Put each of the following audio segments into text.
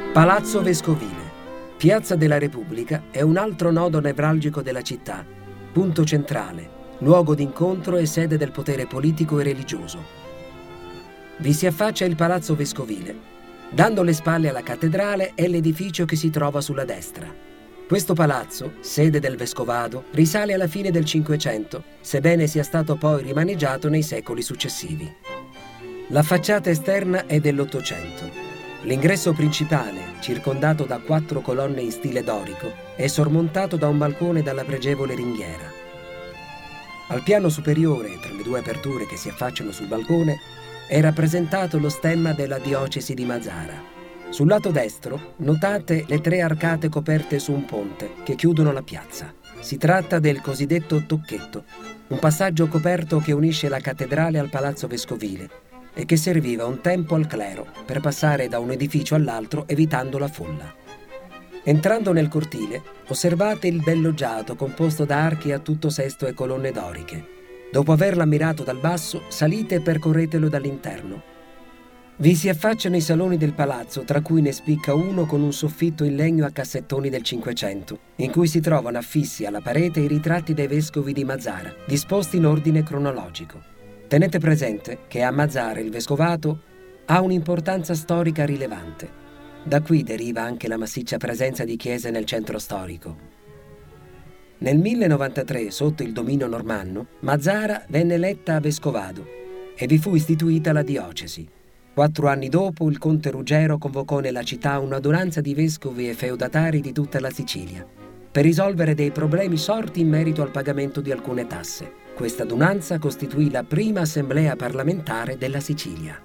Palazzo Vescovile. Piazza della Repubblica è un altro nodo nevralgico della città, punto centrale, luogo d'incontro e sede del potere politico e religioso. Vi si affaccia il Palazzo Vescovile. Dando le spalle alla cattedrale è l'edificio che si trova sulla destra. Questo palazzo, sede del vescovado, risale alla fine del Cinquecento, sebbene sia stato poi rimaneggiato nei secoli successivi. La facciata esterna è dell'Ottocento. L'ingresso principale, circondato da 4 colonne in stile dorico, è sormontato da un balcone dalla pregevole ringhiera. Al piano superiore, tra le 2 aperture che si affacciano sul balcone, è rappresentato lo stemma della diocesi di Mazara. Sul lato destro notate le 3 arcate coperte su un ponte che chiudono la piazza. Si tratta del cosiddetto tocchetto, un passaggio coperto che unisce la cattedrale al Palazzo Vescovile e che serviva un tempo al clero per passare da un edificio all'altro evitando la folla. Entrando nel cortile, osservate il bel loggiato composto da archi a tutto sesto e colonne doriche. Dopo averlo ammirato dal basso, salite e percorretelo dall'interno. Vi si affacciano i saloni del palazzo, tra cui ne spicca uno con un soffitto in legno a cassettoni del Cinquecento, in cui si trovano affissi alla parete i ritratti dei vescovi di Mazara, disposti in ordine cronologico. Tenete presente che a Mazara il vescovato ha un'importanza storica rilevante. Da qui deriva anche la massiccia presenza di chiese nel centro storico. Nel 1093, sotto il dominio normanno, Mazara venne eletta a vescovado e vi fu istituita la diocesi. 4 anni dopo, il conte Ruggero convocò nella città un'adunanza di vescovi e feudatari di tutta la Sicilia per risolvere dei problemi sorti in merito al pagamento di alcune tasse. Questa adunanza costituì la prima assemblea parlamentare della Sicilia.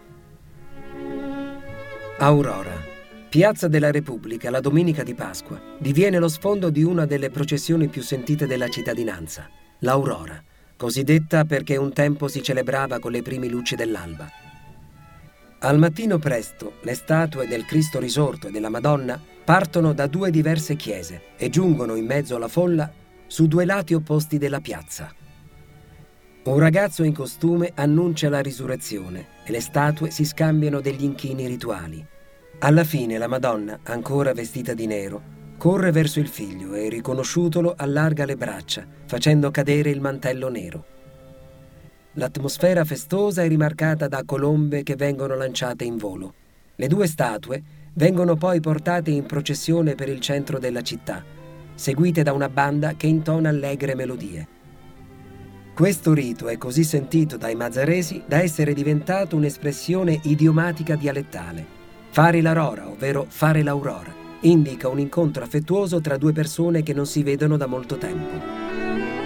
Aurora. Piazza della Repubblica, la domenica di Pasqua, diviene lo sfondo di una delle processioni più sentite della cittadinanza, l'Aurora, cosiddetta perché un tempo si celebrava con le prime luci dell'alba. Al mattino presto, le statue del Cristo risorto e della Madonna partono da 2 diverse chiese e giungono in mezzo alla folla su 2 lati opposti della piazza. Un ragazzo in costume annuncia la risurrezione e le statue si scambiano degli inchini rituali. Alla fine la Madonna, ancora vestita di nero, corre verso il figlio e, riconosciutolo, allarga le braccia, facendo cadere il mantello nero. L'atmosfera festosa è rimarcata da colombe che vengono lanciate in volo. Le 2 statue vengono poi portate in processione per il centro della città, seguite da una banda che intona allegre melodie. Questo rito è così sentito dai mazaresi da essere diventato un'espressione idiomatica dialettale. Fare la rora, ovvero fare l'aurora, indica un incontro affettuoso tra 2 persone che non si vedono da molto tempo.